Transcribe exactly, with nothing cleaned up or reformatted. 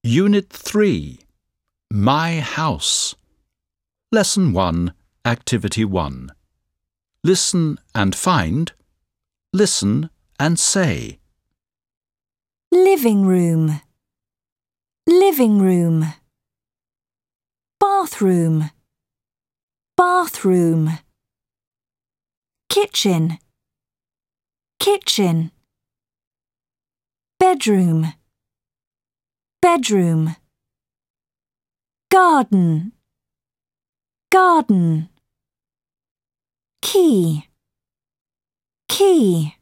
Unit three. My House. Lesson one, Activity one. Listen and find. Listen and say. Living room. Living room. Bathroom. Bathroom. Kitchen. Kitchen. Bedroom. Bedroom. Garden. Garden. Key. Key.